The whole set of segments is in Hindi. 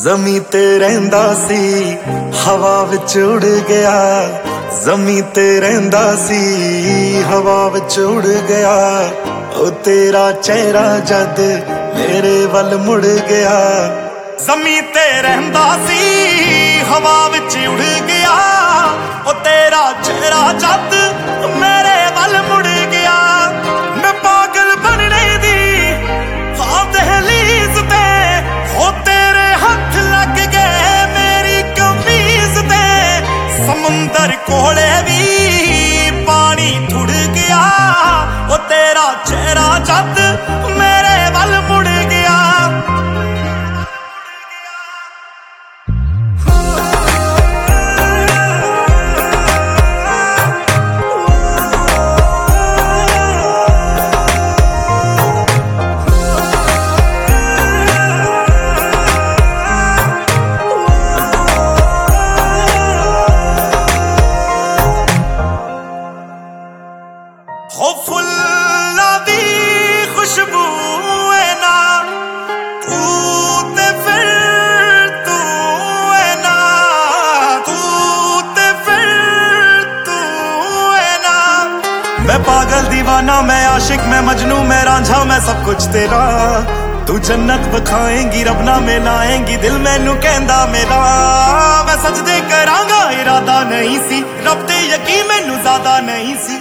ਜ਼ਮੀਂ ਤੇ ਰਹਿੰਦਾ ਸੀ ਹਵਾ ਵਿੱਚ ਉੜ ਗਿਆ, ਜ਼ਮੀਂ ਤੇ ਰਹਿੰਦਾ ਸੀ ਹਵਾ ਵਿੱਚ ਉੜ ਗਿਆ। ਉਹ ਤੇਰਾ ਚਿਹਰਾ ਜਦ ਮੇਰੇ ਵੱਲ ਮੁੜ ਗਿਆ, ਜ਼ਮੀਂ ਤੇ ਰਹਿੰਦਾ ਸੀ ਹਵਾ ਵਿੱਚ ਉੜ ਗਿਆ। ਉਹ ਤੇਰਾ ਚਿਹਰਾ ਜਦ ਮੇਰੇ ਵੱਲ ਮੁੜ ਗਿਆ। ਮੈਂ ਪਾਗਲ ਬਣਨੇ ਦੀ ਹਾਂ ਦਹਲੀਜ਼ ਤੇ, ਹੋ ਤੇਰੇ ਹੱਥ ਲੱਗ ਗਏ ਮੇਰੀ ਕਮੀਜ਼ ਤੇ। ਸਮੁੰਦਰ ਕੋਲੇ ਵੀ ਪਾਣੀ ਥੁੜ ਗਿਆ। ਉਹ ਤੇਰਾ ਚਿਹਰਾ ਜਦ ਮੇਰੇ ਵੱਲ ਮੁੜ ਗਿਆ। हो फुल्ला दी खुशबू है ना, तू ते फिर तू है ना, तू ते फिर तू है ना। मैं पागल दीवाना, मैं आशिक, मैं मजनू, मैं रांझा, मैं सब कुछ तेरा। तू जन्नत बखाएंगी, रब ना मिलाएंगी, दिल मैनू कहंदा मेरा। मैं सजदे करांगा, इरादा नहीं सी, रब ते यकीन मैनू ज्यादा नहीं सी।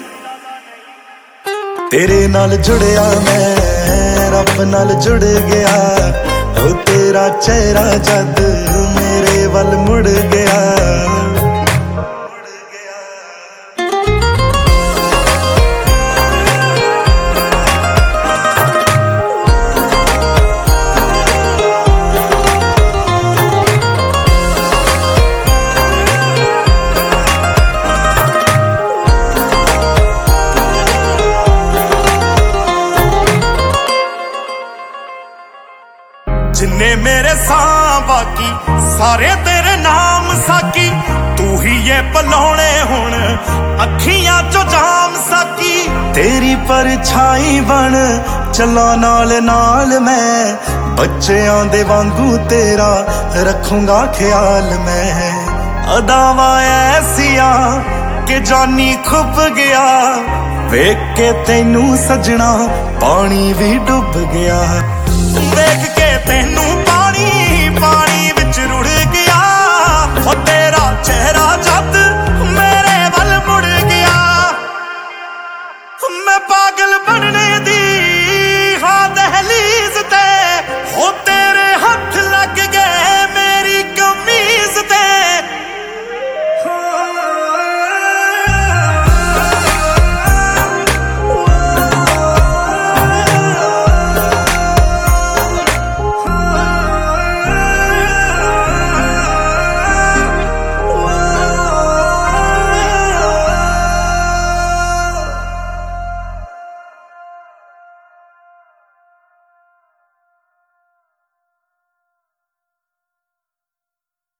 तेरे नाल जुड़िया मैं रब नाल जुड़ गया। ओ तेरा चेहरा जद मेरे वल मुड़ गया। जिन्ने मेरे सां बाकी सारे तेरे नाम साकी। तू ही ये पलौने हुण अखियां चो जाम साकी। तेरी परछाई बन चला नाल नाल मैं, बच्चों दे वांगू तेरा रखूंगा ख्याल मैं। अदावां ऐसियां कि जानी खुब गया, वेख के तैनू सजना पानी भी डुब गया। देख के तैनू